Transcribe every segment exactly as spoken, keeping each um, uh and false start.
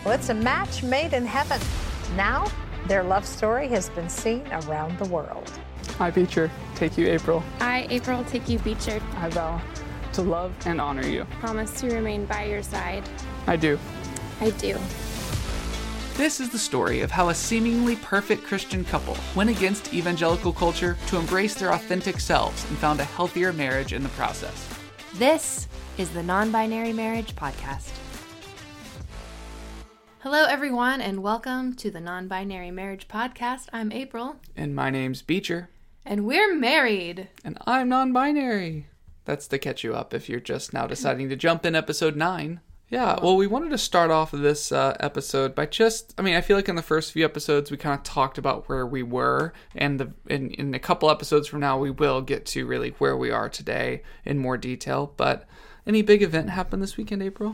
Well, it's a match made in heaven. Now, their love story has been seen around the world. I, Beecher, take you, April. I, April, take you, Beecher. I vow to love and honor you. Promise to remain by your side. I do. I do. This is the story of how a seemingly perfect Christian couple went against evangelical culture to embrace their authentic selves and found a healthier marriage in the process. This is the Non-Binary Marriage Podcast. Hello, everyone, and welcome to the Non-Binary Marriage Podcast. I'm April. And my name's Beecher. And we're married. And I'm non-binary. That's to catch you up if you're just now deciding to jump in episode nine. Yeah, well, we wanted to start off this uh, episode by just, I mean, I feel like in the first few episodes we kind of talked about where we were, and the, in, in a couple episodes from now we will get to really where we are today in more detail. But any big event happened this weekend, April?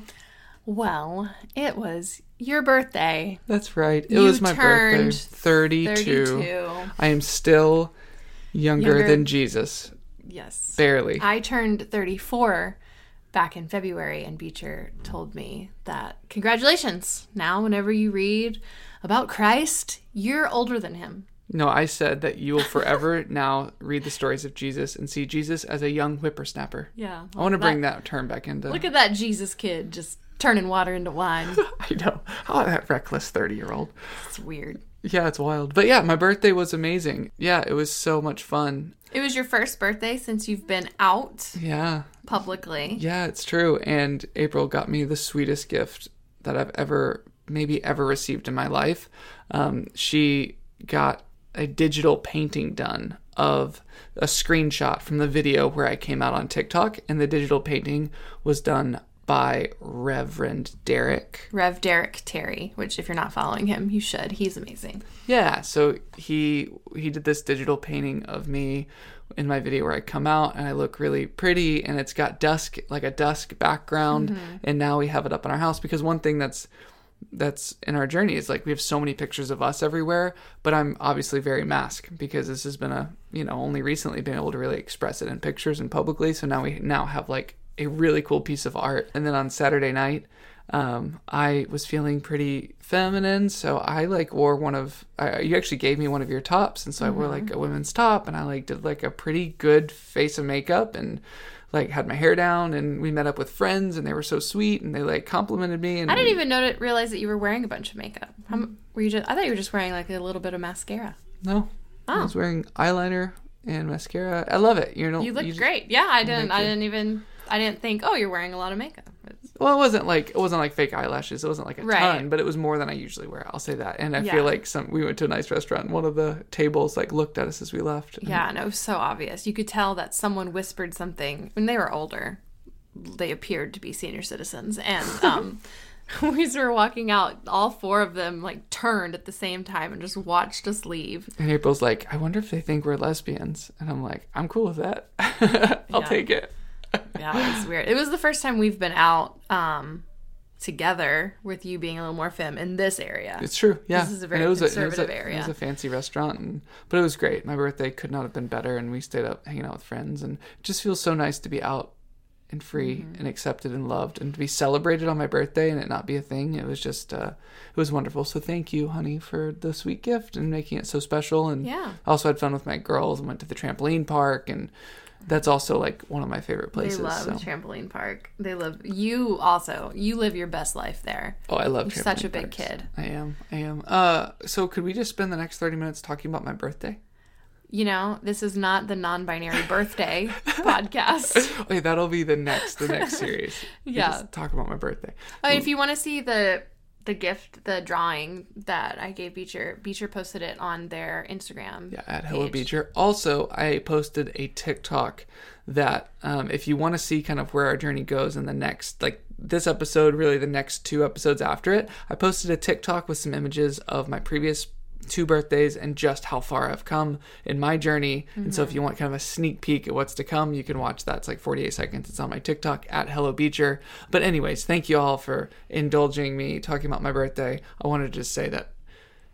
Well, it was your birthday. That's right. It You was my birthday. turned thirty-two. thirty-two. I am still younger, Younger. than Jesus. Yes. Barely. I turned thirty-four back in February, and Beecher told me that, congratulations. Now, whenever you read about Christ, you're older than him. No, I said that you will forever now read the stories of Jesus and see Jesus as a young whippersnapper. Yeah. I want to bring that term back into... Look at that Jesus kid just turning water into wine. I know. How that reckless thirty-year-old. It's weird. Yeah, it's wild. But yeah, my birthday was amazing. Yeah, it was so much fun. It was your first birthday since you've been out Yeah. publicly. Yeah, it's true. And April got me the sweetest gift that I've ever, maybe ever received in my life. Um, she got a digital painting done of a screenshot from the video where I came out on TikTok. And the digital painting was done by Reverend Derek. Rev Derek Terry, which if you're not following him, you should. He's amazing. Yeah, so he he did this digital painting of me in my video where I come out and I look really pretty, and it's got dusk, like a dusk background, mm-hmm. and now we have it up in our house because one thing that's that's in our journey is like we have so many pictures of us everywhere, but I'm obviously very masked because this has been a, you know, only recently been able to really express it in pictures and publicly, so now we now have like a really cool piece of art. And then on Saturday night, um, I was feeling pretty feminine, so I like wore one of, uh, you actually gave me one of your tops, and so mm-hmm. I wore like a women's top, and I like did like a pretty good face of makeup, and like had my hair down, and we met up with friends, and they were so sweet, and they like complimented me. And I didn't even know to realize that you were wearing a bunch of makeup. How, were you just? I thought you were just wearing like a little bit of mascara. No, oh. I was wearing eyeliner and mascara. I love it. You know, you look you great. Yeah, I didn't. I you. didn't even. I didn't think, oh, you're wearing a lot of makeup. It's... Well, it wasn't like it wasn't like fake eyelashes. It wasn't like a right. ton, but it was more than I usually wear. I'll say that. And I yeah. feel like some we went to a nice restaurant, and one of the tables like looked at us as we left. And... Yeah, and it was so obvious. You could tell that someone whispered something when they were older. They appeared to be senior citizens, and um, we were walking out. All four of them like turned at the same time and just watched us leave. And April's like, "I wonder if they think we're lesbians," and I'm like, "I'm cool with that. I'll yeah. take it." Yeah, it was weird. It was the first time we've been out um, together with you being a little more femme in this area. It's true, yeah. This is a very and it was conservative a, it was a, area. It was a fancy restaurant, and, but it was great. My birthday could not have been better, and we stayed up hanging out with friends, and it just feels so nice to be out and free mm-hmm. and accepted and loved, and to be celebrated on my birthday and it not be a thing. It was just, uh, it was wonderful. So thank you, honey, for the sweet gift and making it so special. And yeah. I also had fun with my girls and went to the trampoline park, and that's also like one of my favorite places. They love so. trampoline park. They love you. Also, you live your best life there. Oh, I love. You're such a big parks. kid. I am. I am. Uh, so could we just spend the next thirty minutes talking about my birthday? You know, this is not the non-binary birthday podcast. Okay, that'll be the next the next series. Yeah, just talk about my birthday. I mean, if you want to see the the gift, the drawing that I gave Beecher, Beecher posted it on their Instagram. Yeah, at Hello Beecher. Also, I posted a TikTok that um, if you want to see kind of where our journey goes in the next, like this episode, really the next two episodes after it, I posted a TikTok with some images of my previous two birthdays and just how far I've come in my journey. Mm-hmm. And so if you want kind of a sneak peek at what's to come, you can watch that. It's like forty-eight seconds. It's on my TikTok at Hello Beecher. But anyways, thank you all for indulging me talking about my birthday. I wanted to just say that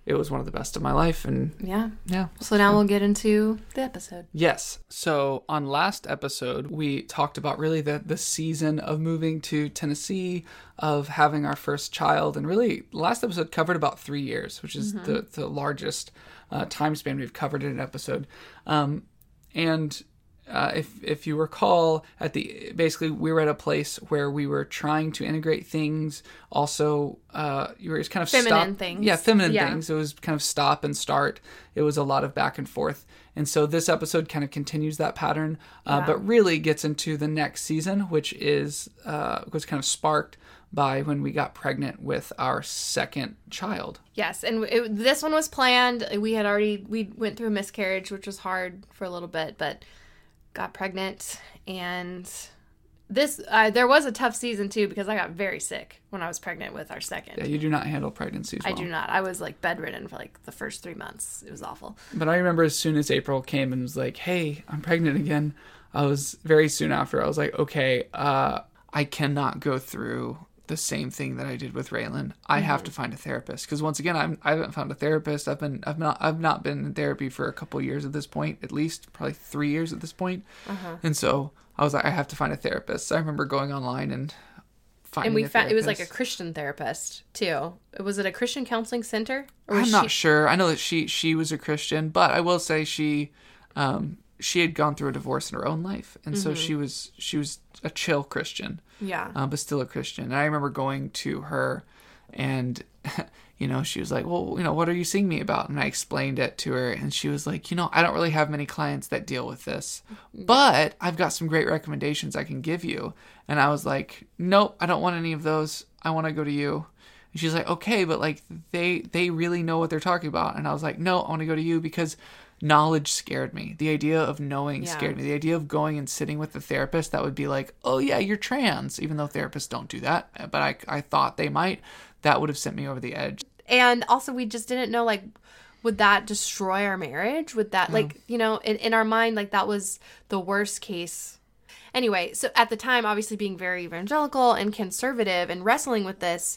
it was one of the best of my life. And Yeah. yeah. So now we'll get into the episode. Yes. So on last episode, we talked about really the, the season of moving to Tennessee, of having our first child. And really, last episode covered about three years, which is mm-hmm. the, the largest uh, time span we've covered in an episode. Um, and uh, if if you recall, at the basically we were at a place where we were trying to integrate things. Also, uh, you were just kind of feminine stop, things. Yeah, feminine yeah. things. It was kind of stop and start. It was a lot of back and forth. And so this episode kind of continues that pattern, uh, yeah. but really gets into the next season, which is uh, was kind of sparked by when we got pregnant with our second child. Yes, and it, this one was planned. We had already, we went through a miscarriage, which was hard for a little bit, but got pregnant. And this, uh, there was a tough season too, because I got very sick when I was pregnant with our second. Yeah, you do not handle pregnancies well. I do not. I was like bedridden for like the first three months. It was awful. But I remember as soon as April came and was like, hey, I'm pregnant again, I was very soon after, I was like, okay, uh, I cannot go through the same thing that I did with Raylan. I mm-hmm. have to find a therapist, because once again, I'm, I haven't found a therapist. I've been, I've not, I've not been in therapy for a couple of years at this point, at least probably three years at this point. Uh-huh. And so I was like, I have to find a therapist. So I remember going online and finding. And we a found it was like therapist. a Christian therapist too. Was it a Christian counseling center? Or I'm was not she... sure. I know that she she was a Christian, but I will say she, um, she had gone through a divorce in her own life, and mm-hmm. so she was she was a chill Christian. Yeah. Um, but still a Christian. And I remember going to her and, you know, she was like, well, you know, what are you seeing me about? And I explained it to her, and she was like, you know, I don't really have many clients that deal with this, but I've got some great recommendations I can give you. And I was like, nope, I don't want any of those. I want to go to you. And she's like, okay, but like they, they really know what they're talking about. And I was like, no, I want to go to you because knowledge scared me. The idea of knowing yeah. scared me. The idea of going and sitting with the therapist that would be like, oh yeah, you're trans, even though therapists don't do that. But I, I thought they might. That would have sent me over the edge. And also we just didn't know, like, would that destroy our marriage? Would that, yeah. like, you know, in, in our mind, like that was the worst case. Anyway, so at the time, obviously being very evangelical and conservative and wrestling with this.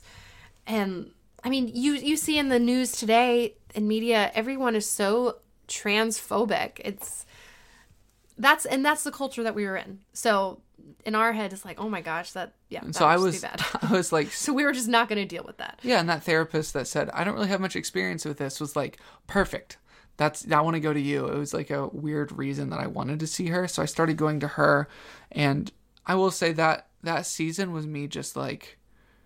And I mean, you, you see in the news today in media, everyone is so transphobic. It's that's and that's the culture that we were in. So in our head, it's like, oh my gosh, that yeah. And that so I was was, too bad. I was like, so we were just not going to deal with that. Yeah, and that therapist that said I don't really have much experience with this was like, perfect. That's I want to go to you. It was like a weird reason that I wanted to see her, so I started going to her, and I will say that that season was me just like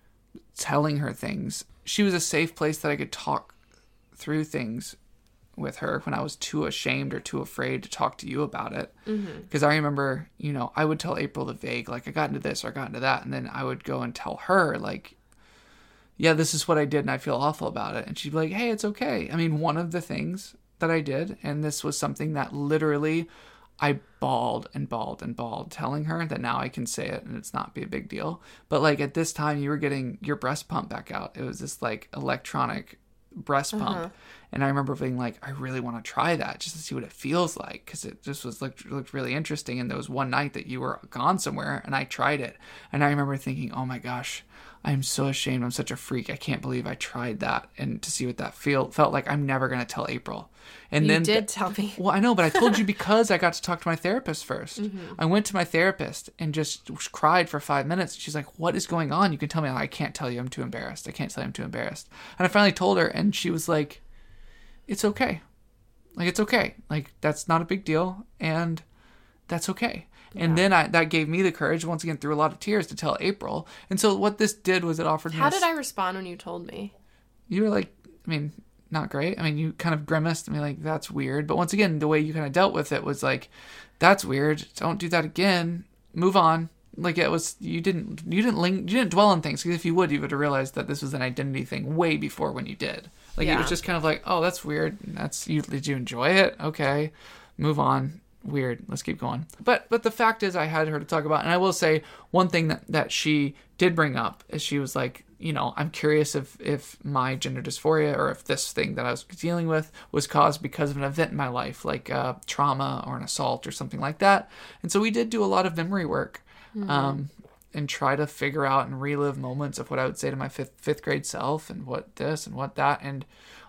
telling her things. She was a safe place that I could talk through things with her when I was too ashamed or too afraid to talk to you about it. Because mm-hmm. I remember, you know, I would tell April the vague, like I got into this or I got into that. And then I would go and tell her like, yeah, this is what I did and I feel awful about it. And she'd be like, hey, it's okay. I mean, one of the things that I did, and this was something that literally I bawled and bawled and bawled telling her that now I can say it and it's not be a big deal. But like at this time you were getting your breast pump back out. It was this like electronic breast pump. Uh-huh. And I remember being like, I really want to try that just to see what it feels like, because it just was looked, looked really interesting. And there was one night that you were gone somewhere and I tried it. And I remember thinking, oh my gosh, I'm so ashamed. I'm such a freak. I can't believe I tried that. And to see what that feel felt like, I'm never going to tell April. And you then did tell me. Well, I know, but I told you because I got to talk to my therapist first. Mm-hmm. I went to my therapist and just cried for five minutes. She's like, what is going on? You can tell me. I can't tell you. I'm too embarrassed. I can't tell you I'm too embarrassed. And I finally told her, and she was like, it's okay. Like, it's okay. Like, that's not a big deal. And that's okay. Yeah. And then I, that gave me the courage, once again, through a lot of tears, to tell April. And so what this did was it offered me How this, did I respond when you told me? You were like, I mean, not great. I mean, you kind of grimaced at me like, that's weird. But once again, the way you kind of dealt with it was like, that's weird. Don't do that again. Move on. Like, it was, you didn't, you didn't link, you didn't dwell on things. Because if you would, you would have realized that this was an identity thing way before when you did. Like, yeah. It was just kind of like, oh, that's weird. That's, you, did you enjoy it? Okay. Move on. Weird. Let's keep going. But but the fact is I had her to talk about, and I will say one thing that, that she did bring up is she was like, you know, I'm curious if, if my gender dysphoria or if this thing that I was dealing with was caused because of an event in my life, like uh, trauma or an assault or something like that. And so we did do a lot of memory work mm-hmm. um, and try to figure out and relive moments of what I would say to my fifth, fifth grade self and what this and what that. And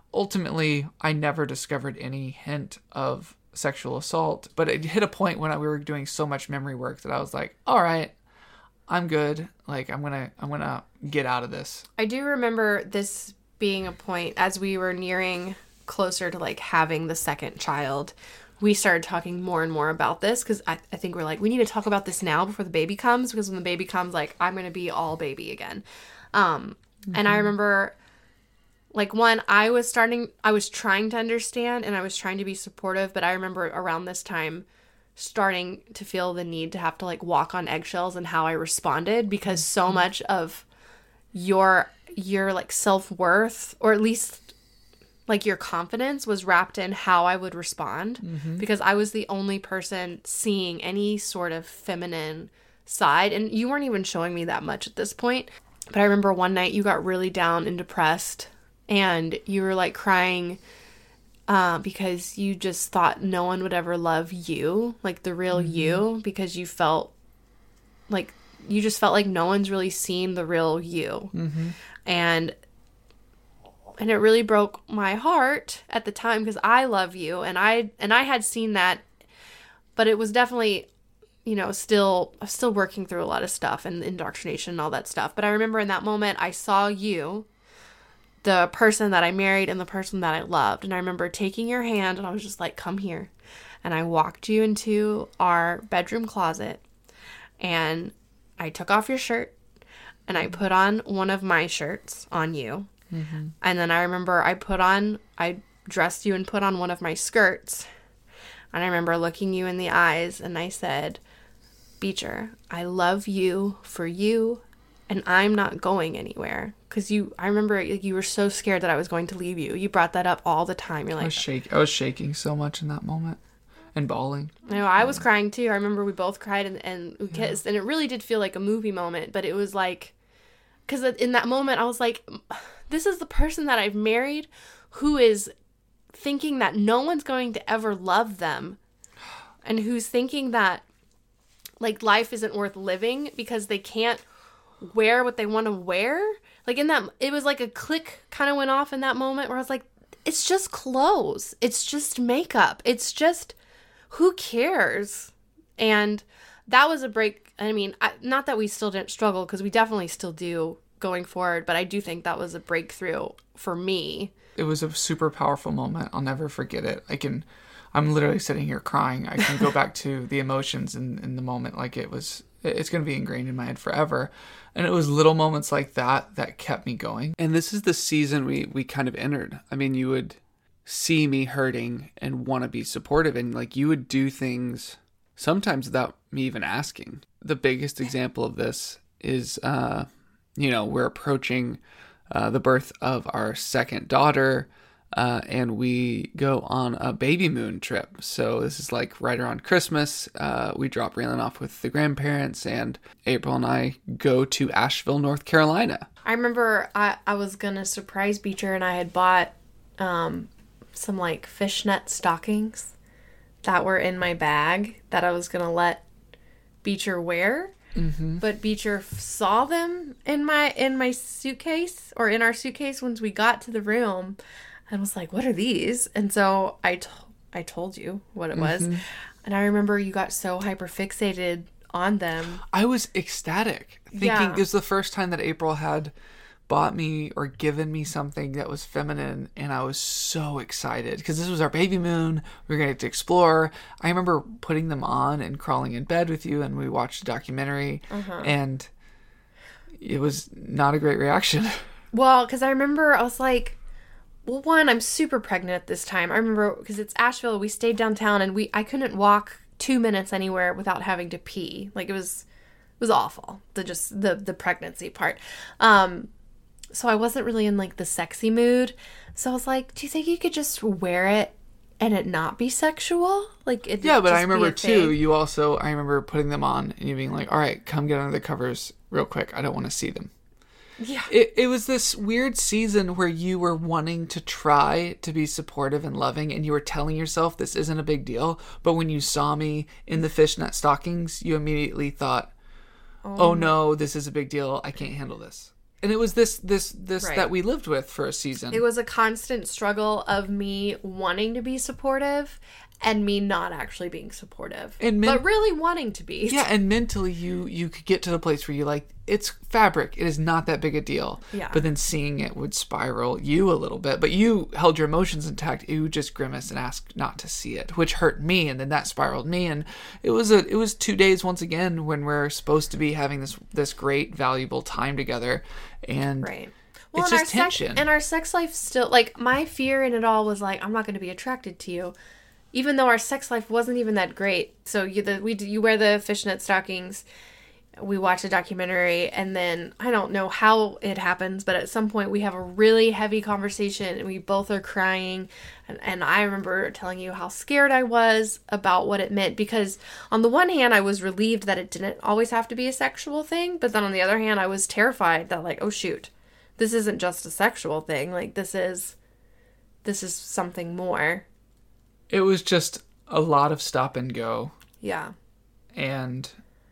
ultimately, I never discovered any hint of sexual assault, but it hit a point when I, we were doing so much memory work that I was like, all right, I'm good. Like, I'm gonna, I'm gonna get out of this. I do remember this being a point as we were nearing closer to like having the second child. We started talking more and more about this because I, I think we're like, we need to talk about this now before the baby comes, because when the baby comes, like, I'm going to be all baby again. Um, mm-hmm. And I remember, like, one, I was starting, I was trying to understand and I was trying to be supportive, but I remember around this time starting to feel the need to have to, like, walk on eggshells in how I responded, because so much of your, your like, self-worth, or at least like your confidence, was wrapped in how I would respond, mm-hmm. because I was the only person seeing any sort of feminine side, and you weren't even showing me that much at this point. But I remember one night you got really down and depressed, and you were like crying uh, because you just thought no one would ever love you, like the real mm-hmm. you, because you felt like you just felt like no one's really seen the real you. Mm-hmm. And And it really broke my heart at the time, because I love you, and I and I had seen that, but it was definitely, you know, still still working through a lot of stuff and indoctrination and all that stuff. But I remember in that moment, I saw you, the person that I married and the person that I loved, and I remember taking your hand, and I was just like, come here. And I walked you into our bedroom closet, and I took off your shirt, and I put on one of my shirts on you. Mm-hmm. And then I remember I put on, I dressed you and put on one of my skirts. And I remember looking you in the eyes, and I said, Beecher, I love you for you, and I'm not going anywhere. Because you, I remember you were so scared that I was going to leave you. You brought that up all the time. You're like, I was, shake, I was shaking so much in that moment and bawling. I know, I was yeah. crying too. I remember we both cried and, and we kissed. Yeah. And it really did feel like a movie moment, but it was like, because in that moment I was like, this is the person that I've married who is thinking that no one's going to ever love them, and who's thinking that like life isn't worth living because they can't wear what they want to wear. Like in that, it was like a click kind of went off in that moment where I was like, it's just clothes. It's just makeup. It's just, who cares? And that was a break. I mean, I, not that we still didn't struggle, because we definitely still do going forward, but I do think that was a breakthrough for me. It was a super powerful moment. I'll never forget it. I can, I'm literally sitting here crying. I can go back to the emotions in, in the moment. Like it was, it's going to be ingrained in my head forever. And it was little moments like that that kept me going. And this is the season we, we kind of entered. I mean, you would see me hurting and want to be supportive, and like you would do things sometimes without me even asking. The biggest example of this is, uh, you know, we're approaching uh, the birth of our second daughter, uh, and we go on a baby moon trip. So this is like right around Christmas. Uh, we drop Raylan off with the grandparents, and April and I go to Asheville, North Carolina. I remember I, I was going to surprise Beecher, and I had bought um, some like fishnet stockings that were in my bag that I was going to let Beecher wear. Mm-hmm. But Beecher saw them in my in my suitcase, or in our suitcase once we got to the room, and was like, what are these? And so I, to- I told you what it was. Mm-hmm. And I remember you got so hyper fixated on them. I was ecstatic, thinking yeah. it was the first time that April had bought me or given me something that was feminine, and I was so excited because this was our baby moon. We were going to get to explore. I remember putting them on and crawling in bed with you, and we watched a documentary, uh-huh. and it was not a great reaction. Well, because I remember I was like, well, one, I'm super pregnant at this time. I remember because it's Asheville. We stayed downtown, and we I couldn't walk two minutes anywhere without having to pee. Like it was, it was awful. The just the the pregnancy part. Um, So I wasn't really in, like, the sexy mood. So I was like, do you think you could just wear it and it not be sexual? Like, it Yeah, but I remember, too, you also, I remember putting them on and you being like, all right, come get under the covers real quick. I don't want to see them. Yeah. It, it was this weird season where you were wanting to try to be supportive and loving, and you were telling yourself this isn't a big deal. But when you saw me in the fishnet stockings, you immediately thought, oh, oh no, this is a big deal. I can't handle this. And it was this this this Right. that we lived with for a season. It was a constant struggle of me wanting to be supportive and me not actually being supportive. And men- but really wanting to be. Yeah, and mentally you you could get to the place where you like, it's fabric. It is not that big a deal. Yeah. But then seeing it would spiral you a little bit. But you held your emotions intact. You just grimaced and asked not to see it, which hurt me, and then that spiraled me. And it was a it was two days once again when we're supposed to be having this this great, valuable time together. And Right. it's and just our tension. Sex, and our sex life still, like, my fear in it all was like, I'm not going to be attracted to you. Even though our sex life wasn't even that great. So you the we you wear the fishnet stockings, we watch a documentary, and then I don't know how it happens, but at some point we have a really heavy conversation and we both are crying. And, and I remember telling you how scared I was about what it meant, because on the one hand, I was relieved that it didn't always have to be a sexual thing. But then on the other hand, I was terrified that, like, oh shoot, this isn't just a sexual thing. Like, this is, this is something more. It was just a lot of stop and go. Yeah. And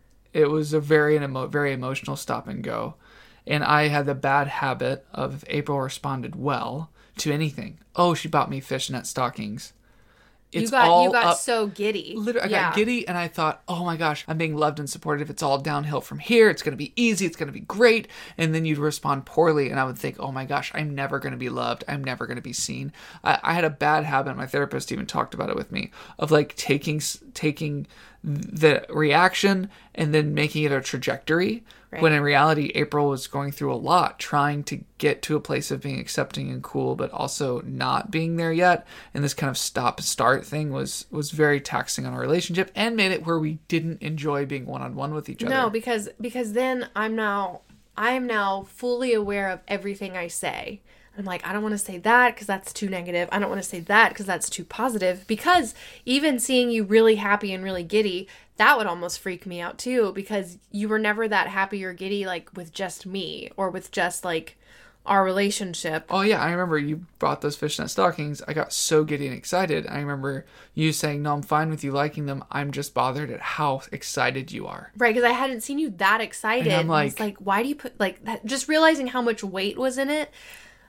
it was a very emo- very emotional stop and go. And I had the bad habit of, if April responded well to anything, oh, she bought me fishnet stockings. It's you got all you got up- so giddy. Literally, I Yeah. got giddy, and I thought, oh my gosh, I'm being loved and supported. It's all downhill from here. It's going to be easy. It's going to be great. And then you'd respond poorly, and I would think, oh my gosh, I'm never going to be loved. I'm never going to be seen. I, I had a bad habit. My therapist even talked about it with me, of like taking s- taking the reaction and then making it a trajectory. Right. When in reality, April was going through a lot, trying to get to a place of being accepting and cool, but also not being there yet. And this kind of stop-start thing was was very taxing on our relationship, and made it where we didn't enjoy being one-on-one with each other. No, because because then I'm now I am now fully aware of everything I say. I'm like, I don't want to say that because that's too negative. I don't want to say that because that's too positive. Because even seeing you really happy and really giddy, that would almost freak me out too, because you were never that happy or giddy like with just me or with just like our relationship. Oh yeah, I remember you brought those fishnet stockings. I got so giddy and excited. I remember you saying, no, I'm fine with you liking them. I'm just bothered at how excited you are. Right, because I hadn't seen you that excited. And I'm And like- it's like, why do you put, like, that, just realizing how much weight was in it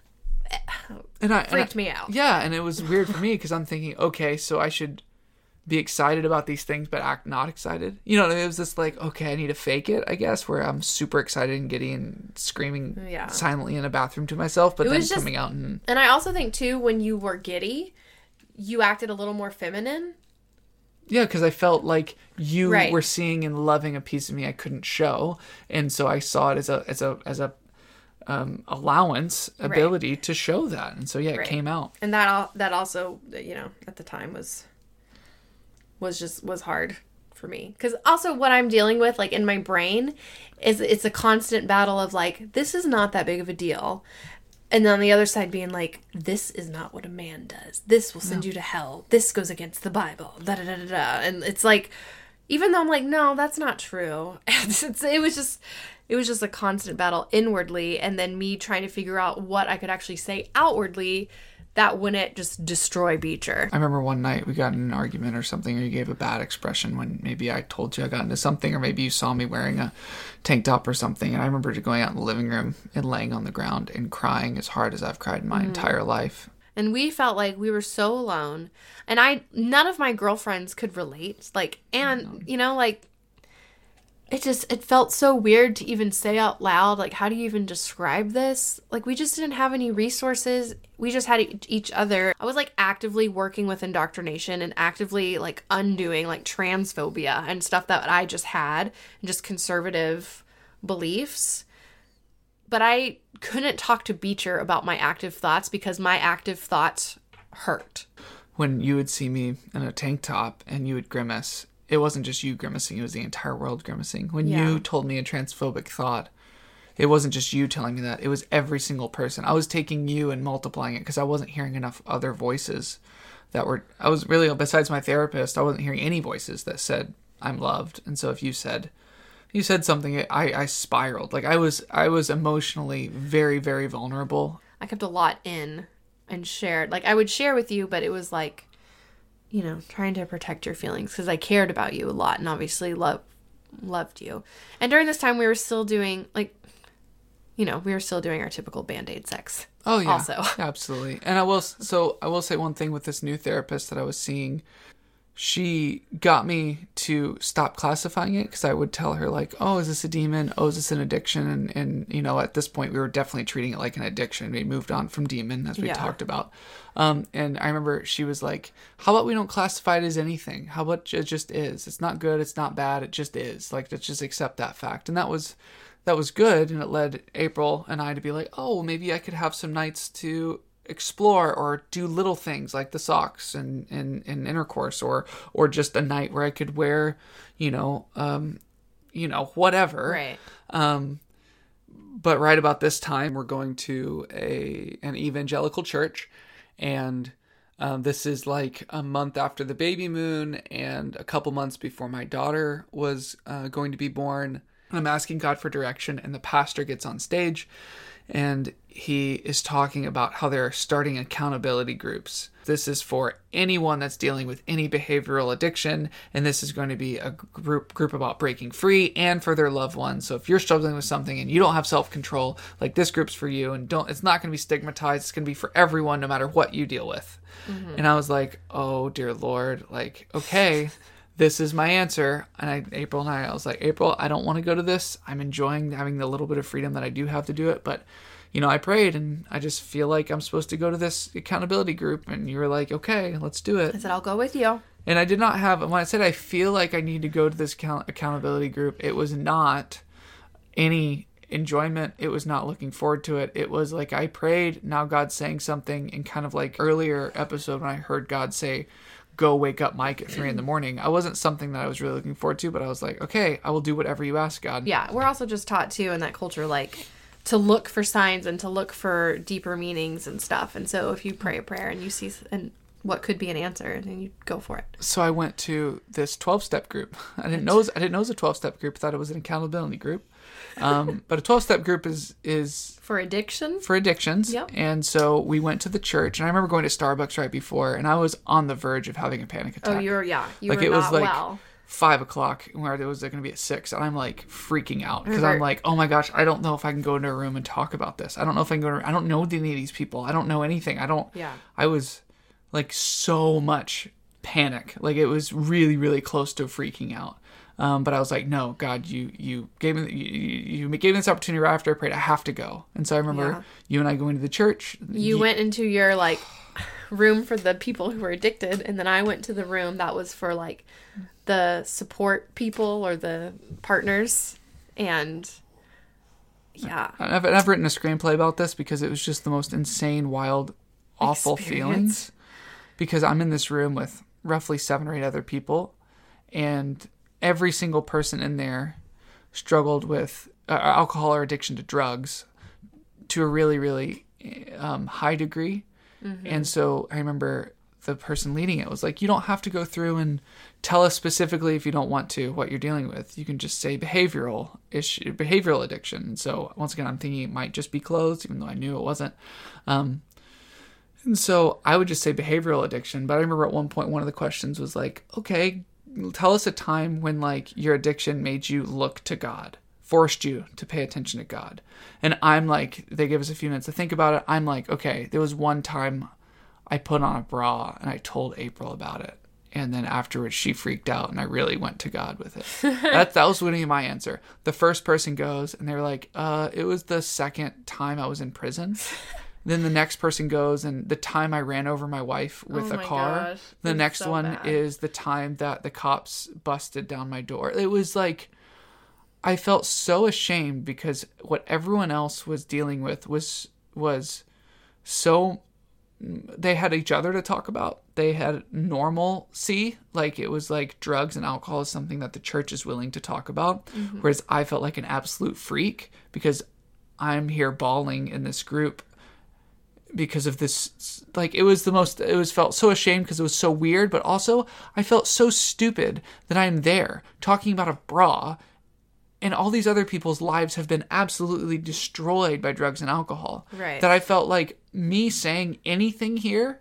And I freaked and I- me out. Yeah, and it was weird for me because I'm thinking, okay, so I should be excited about these things but act not excited. You know, it was this like, okay, I need to fake it, I guess, where I'm super excited and giddy and screaming Yeah. silently in a bathroom to myself, but It then was just- coming out and And I also think, too, when you were giddy, you acted a little more feminine. yeah, because I felt like you Right. were seeing and loving a piece of me I couldn't show, and so I saw it as a as a as a um, allowance ability to show that, and so yeah, it Right. came out. And that al- that also, you know, at the time was was just was hard for me, because also what I'm dealing with, like, in my brain is it's a constant battle of like, this is not that big of a deal, and then on the other side being like, this is not what a man does, this will send you to hell, this goes against the Bible, da da da da da. And it's like, even though I'm like, no, that's not true. It's, it's, it was just it was just a constant battle inwardly, and then me trying to figure out what I could actually say outwardly that wouldn't just destroy Beecher. I remember one night we got in an argument or something, or you gave a bad expression when maybe I told you I got into something, or maybe you saw me wearing a tank top or something. And I remember going out in the living room and laying on the ground and crying as hard as I've cried in my entire life. And we felt like we were so alone. And I, none of my girlfriends could relate. Like, and, you know, like, it just, it felt so weird to even say out loud, like, how do you even describe this? Like, we just didn't have any resources. We just had e- each other. I was, like, actively working with indoctrination and actively, like, undoing, like, transphobia and stuff that I just had, and just conservative beliefs. But I couldn't talk to Beecher about my active thoughts because my active thoughts hurt. When you would see me in a tank top and you would grimace, it wasn't just you grimacing, it was the entire world grimacing. When Yeah. you told me a transphobic thought, it wasn't just you telling me that, it was every single person. I was taking you and multiplying it because I wasn't hearing enough other voices that were, I was really, besides my therapist, I wasn't hearing any voices that said, I'm loved. And so if you said, you said something, I, I spiraled. Like I was, I was emotionally very, very vulnerable. I kept a lot in and shared. Like, I would share with you, but it was like, you know, trying to protect your feelings because I cared about you a lot and obviously love, loved you. And during this time, we were still doing, like, you know, we were still doing our typical Band-Aid sex. Oh yeah, Also. Absolutely. And I will, so I will say one thing with this new therapist that I was seeing. She got me to stop classifying it because I would tell her like, oh, is this a demon? Oh, is this an addiction? And, and, you know, at this point we were definitely treating it like an addiction. We moved on from demon as we Yeah. talked about. Um, and I remember she was like, how about we don't classify it as anything? How about it just is? It's not good. It's not bad. It just is. Like, let's just accept that fact. And that was, that was good. And it led April and I to be like, oh, maybe I could have some nights to explore or do little things like the socks and, and, and intercourse, or or just a night where I could wear, you know, um, you know, whatever. Right. Um, but right about this time, we're going to a an evangelical church, and um, this is like a month after the baby moon and a couple months before my daughter was uh, going to be born. I'm asking God for direction, and the pastor gets on stage. And he is talking about how they're starting accountability groups. This is for anyone that's dealing with any behavioral addiction. And this is going to be a group group about breaking free and for their loved ones. So if you're struggling with something and you don't have self-control, like this group's for you. And don't, it's not going to be stigmatized. It's going to be for everyone, no matter what you deal with. Mm-hmm. And I was like, oh, dear Lord, like, okay. This is my answer. And I, April and I, I was like, April, I don't want to go to this. I'm enjoying having the little bit of freedom that I do have to do it. But, you know, I prayed and I just feel like I'm supposed to go to this accountability group. And you were like, okay, let's do it. I said, I'll go with you. And I did not have, when I said I feel like I need to go to this account- accountability group, it was not any enjoyment. It was not looking forward to it. It was like I prayed, now God's saying something. And kind of like earlier episode when I heard God say, go wake up Mike at three in the morning. I wasn't something that I was really looking forward to, but I was like, okay, I will do whatever you ask, God. Yeah, we're also just taught too in that culture, like to look for signs and to look for deeper meanings and stuff. And so if you pray a prayer and you see and what could be an answer, then you go for it. So I went to this twelve-step group. I didn't know it was, I didn't know it was a twelve-step group. I thought it was an accountability group. Um, but a twelve-step group is is for addiction. For addictions. Yep. And so we went to the church, and I remember going to Starbucks right before, and I was on the verge of having a panic attack. Oh, you're yeah, you like were it was not like well. Five o'clock, where it was going to be at six, and I'm like freaking out because Remember- I'm like, oh my gosh, I don't know if I can go into a room and talk about this. I don't know if I can go. To, I don't know any of these people. I don't know anything. I don't. Yeah. I was like so much panic. Like it was really, really close to freaking out. Um, but I was like, no, God, you you gave me you, you gave me this opportunity right after I prayed. I have to go. And so I remember Yeah. you and I going to the church. You went into your like room for the people who were addicted, and then I went to the room that was for like the support people or the partners. And yeah, I've, I've written a screenplay about this because it was just the most insane, wild, awful Experience. feelings. Because I'm in this room with roughly seven or eight other people, and every single person in there struggled with uh, alcohol or addiction to drugs to a really, really um, high degree. Mm-hmm. And so I remember the person leading it was like, you don't have to go through and tell us specifically if you don't want to what you're dealing with. You can just say behavioral issue, behavioral addiction. And so once again, I'm thinking it might just be clothes, even though I knew it wasn't. Um, and so I would just say behavioral addiction. But I remember at one point, one of the questions was like, okay, tell us a time when like your addiction made you look to God, forced you to pay attention to God. And I'm like, they give us a few minutes to think about it. I'm like, okay, there was one time I put on a bra and I told April about it. And then afterwards she freaked out and I really went to God with it. that, that was really my answer. The first person goes and they're like, uh, it was the second time I was in prison. Then the next person goes, and the time I ran over my wife with Oh a my car. gosh, The that's next so one bad. is the time that the cops busted down my door. It was like, I felt so ashamed because what everyone else was dealing with was was so. They had each other to talk about. They had normalcy, like it was like drugs and alcohol is something that the church is willing to talk about. Mm-hmm. Whereas I felt like an absolute freak because I'm here bawling in this group because of this. Like it was the most, it was felt so ashamed because it was so weird, but also I felt so stupid that I'm there talking about a bra and all these other people's lives have been absolutely destroyed by drugs and alcohol. Right. That I felt like me saying anything here,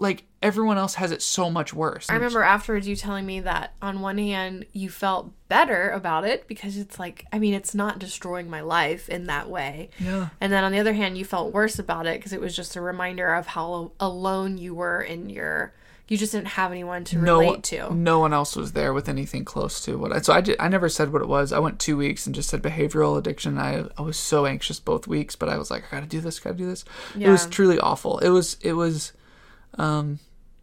like everyone else has it so much worse. I remember afterwards you telling me that on one hand you felt better about it because it's like, I mean, it's not destroying my life in that way. Yeah. And then on the other hand, you felt worse about it because it was just a reminder of how alone you were in your, you just didn't have anyone to no, relate to. No one else was there with anything close to what I, so I did, I never said what it was. I went two weeks and just said behavioral addiction. I, I was so anxious both weeks, but I was like, I gotta do this, gotta do this. Yeah. It was truly awful. It was, it was, um,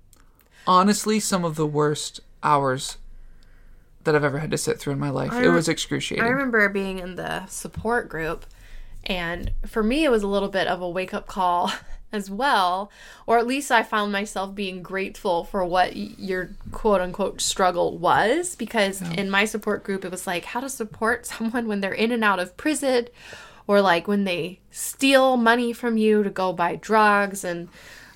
honestly, some of the worst hours that I've ever had to sit through in my life. It was excruciating. I remember being in the support group, and for me, it was a little bit of a wake-up call as well, or at least I found myself being grateful for what your quote-unquote struggle was, because yeah. in my support group, it was like how to support someone when they're in and out of prison, or like when they steal money from you to go buy drugs, and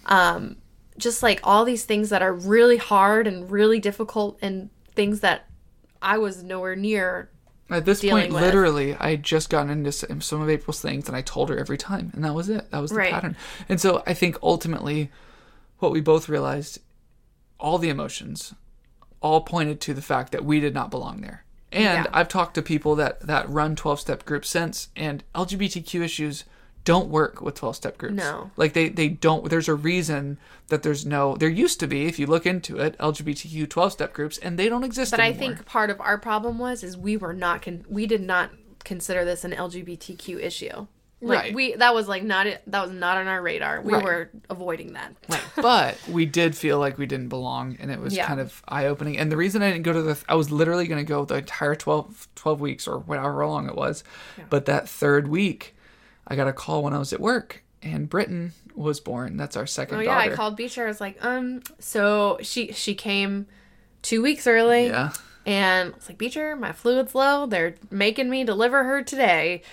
um just like all these things that are really hard and really difficult and things that I was nowhere near. At this point, with. literally, I had just gotten into some of April's things and I told her every time. And that was it. That was the right. pattern. And so I think ultimately what we both realized, all the emotions all pointed to the fact that we did not belong there. And yeah. I've talked to people that, that run twelve-step groups since, and L G B T Q issues don't work with twelve-step groups. No. Like, they, they don't... There's a reason that there's no... There used to be, if you look into it, L G B T Q twelve-step groups, and they don't exist but anymore. But I think part of our problem was, is we were not... Con- we did not consider this an L G B T Q issue. Like, right. We, that was, like, not... That was not on our radar. We right. were avoiding that. Right. But we did feel like we didn't belong, and it was yeah. kind of eye-opening. And the reason I didn't go to the... I was literally going to go the entire twelve, twelve weeks, or whatever long it was. Yeah. But that third week... I got a call when I was at work, and Britton was born. That's our second daughter. Oh, yeah, daughter. I called Beecher. I was like, um, so she she came two weeks early. Yeah. And I was like, Beecher, my fluid's low. They're making me deliver her today.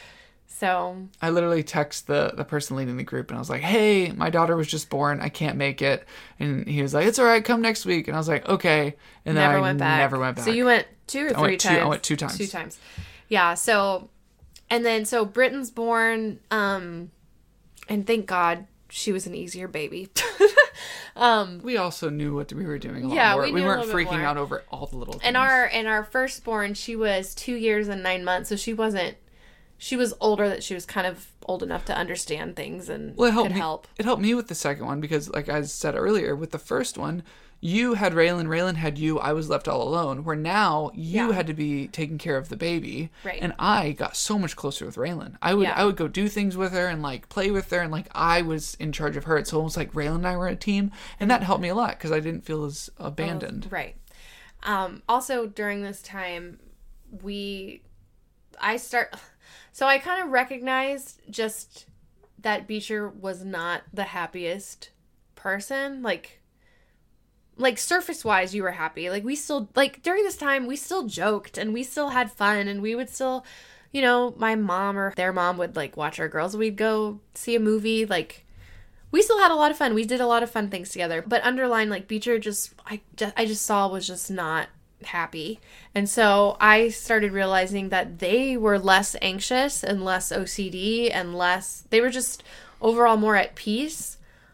So. I literally text the, the person leading the group, and I was like, hey, my daughter was just born. I can't make it. And he was like, it's all right. Come next week. And I was like, okay. And then never I went back. never went back. So you went two or three I went times? Two, I went two times. Two times. Yeah, so... And then, so Britton's born, um, and thank God she was an easier baby. um, we also knew what we were doing a lot yeah, more. We, we knew weren't a little freaking bit more. out over all the little things. And our, and our firstborn, she was two years and nine months, so she wasn't, she was older, that she was kind of old enough to understand things and well, it helped could me, help. It helped me with the second one because, like I said earlier, with the first one, you had Raylan, Raylan had you, I was left all alone, where now you yeah. had to be taking care of the baby. Right. And I got so much closer with Raylan. I would yeah. I would go do things with her and like play with her, and like I was in charge of her. It's almost like Raylan and I were a team, and that helped me a lot because I didn't feel as abandoned. Oh, right. Um, also, during this time, we, I start, so I kind of recognized just that Beecher was not the happiest person, like, Like, surface-wise, you were happy. Like, we still, like, during this time, we still joked, and we still had fun, and we would still, you know, my mom or their mom would, like, watch our girls. We'd go see a movie. Like, we still had a lot of fun. We did a lot of fun things together. But underlying, like, Beecher just, I just, I just saw was just not happy. And so I started realizing that they were less anxious and less O C D and less, they were just overall more at peace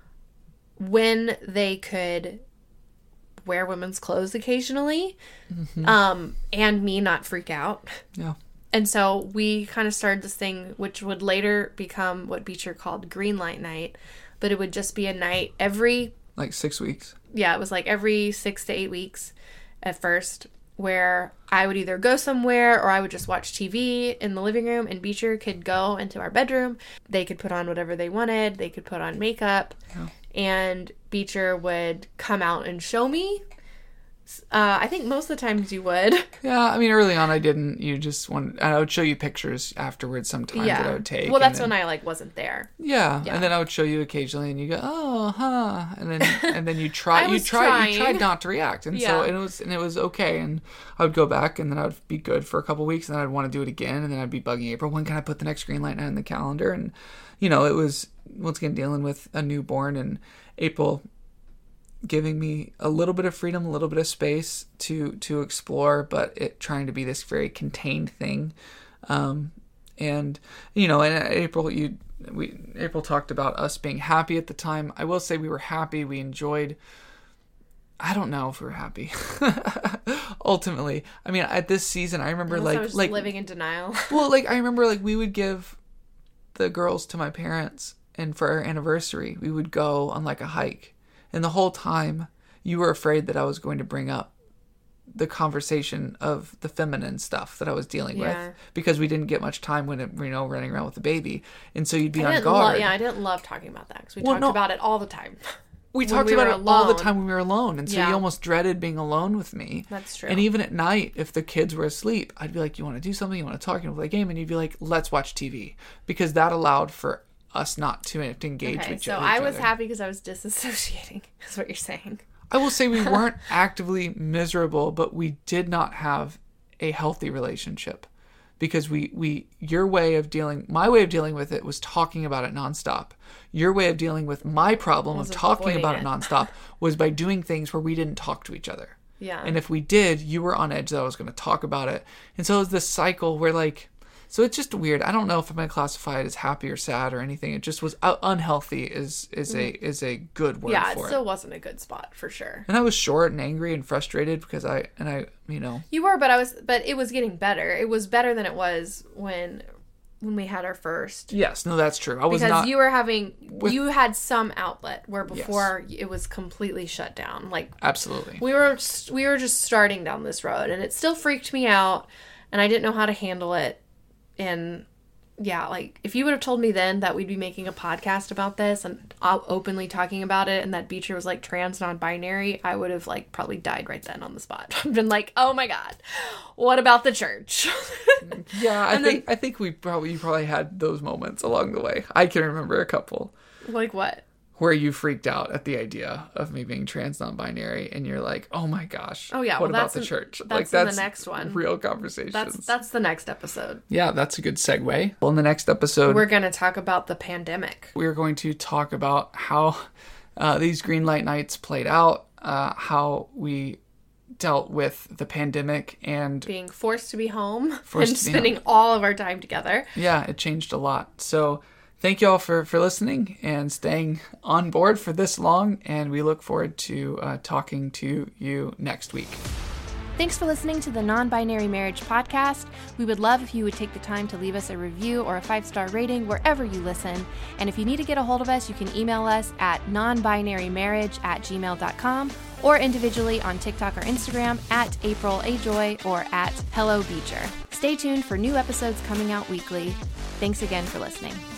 when they could wear women's clothes occasionally, mm-hmm. um, and me not freak out. Yeah. And so we kind of started this thing, which would later become what Beecher called Green Light Night, but it would just be a night every... Like six weeks. Yeah, it was like every six to eight weeks at first, where I would either go somewhere or I would just watch T V in the living room, and Beecher could go into our bedroom. They could put on whatever they wanted. They could put on makeup. Yeah. And Beecher would come out and show me. Uh, I think most of the times you would. Yeah, I mean, early on I didn't. You just want. I would show you pictures afterwards sometimes yeah. that I would take. Well, that's then, when I like wasn't there. Yeah, yeah, and then I would show you occasionally, and you go, oh, huh, and then and then you try. I you was try. trying. You tried not to react, and yeah. so and it was and it was okay. And I would go back, and then I would be good for a couple weeks, and then I'd want to do it again, and then I'd be bugging April. When can I put the next Green Light Night in the calendar? And you know, it was once again dealing with a newborn, and April giving me a little bit of freedom, a little bit of space to to explore, but it trying to be this very contained thing. Um, And, you know, and April, you, we, April talked about us being happy at the time. I will say we were happy. We enjoyed, I don't know if we were happy. Ultimately. I mean, at this season, I remember Unless like, I was like living in denial. well, like I remember like we would give the girls to my parents, and for our anniversary, we would go on like a hike. And the whole time you were afraid that I was going to bring up the conversation of the feminine stuff that I was dealing Yeah. with, because we didn't get much time when it, you know, running around with the baby. And so you'd be I on didn't guard. lo- yeah, I didn't love talking about that because we Well, talked no. about it all the time. We when talked we about were it all the alone. time when we were alone. And so Yeah. you almost dreaded being alone with me. That's true. And even at night, if the kids were asleep, I'd be like, you want to do something? You want to talk? You want to play a game? And you'd be like, let's watch T V. Because that allowed for us not to, to engage Okay, with each so other. I was happy because I was disassociating, is what you're saying. I will say we weren't actively miserable, but we did not have a healthy relationship. Because we, we, your way of dealing, my way of dealing with it was talking about it nonstop. Your way of dealing with my problem Was of talking avoiding about it. it. nonstop was by doing things where we didn't talk to each other. Yeah. And if we did, you were on edge that I was going to talk about it. And so it was this cycle where like, so it's just weird. I don't know if I'm going to classify it as happy or sad or anything. It just was uh, unhealthy is, is a, is a good word yeah, it for still it. wasn't a good spot for sure. And I was short and angry and frustrated because I, and I, you know, You were, but I was, but it was getting better. It was better than it was when, when we had our first. yes, no, that's true. I was Because not, you were having, with- you had some outlet where before it was completely shut down. Like absolutely. we were, we were just starting down this road, and it still freaked me out, and I didn't know how to handle it. And yeah, like if you would have told me then that we'd be making a podcast about this and uh, openly talking about it, and that Beecher was like trans non-binary, I would have like probably died right then on the spot. I've been like, oh my god, what about the church? Yeah, I And think I think we probably you probably had those moments along the way. I can remember a couple Like what? where you freaked out at the idea of me being trans non-binary, and you're like, "Oh my gosh, Oh, yeah, what well, about that's the in- church?" that's like in the that's next one. real conversations. That's that's the next episode. yeah, that's a good segue. Well, in the next episode, We're we're, gonna talk about the pandemic. we're going to talk about how uh, these green light nights played out, uh, how we dealt with the pandemic, and Being forced to be home Forced and to be spending home. all of our time together. yeah, it changed a lot. So thank you all for, for listening and staying on board for this long. And we look forward to uh, talking to you next week. Thanks for listening to the Non-Binary Marriage Podcast. We would love if you would take the time to leave us a review or a five-star rating wherever you listen. And if you need to get a hold of us, you can email us at nonbinarymarriage at gmail dot com or individually on TikTok or Instagram at April A. Joy or at Hello Beecher. Stay tuned for new episodes coming out weekly. Thanks again for listening.